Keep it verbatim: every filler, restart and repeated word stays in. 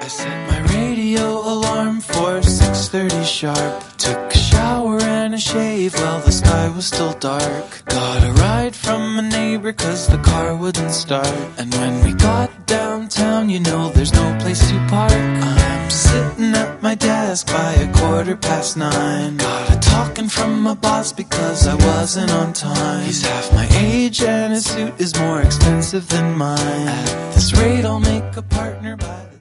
I set my radio alarm for six thirty sharp. Took a shower and a shave while the sky was still dark. Got a ride from a neighbor cause the car wouldn't start. And when we got downtown, you know there's no place to park. I'm sitting at my desk by a quarter past nine. Got a talking from my boss because I wasn't on time. He's half my age and his suit is more expensive than mine. At this rate I'll make a partner by the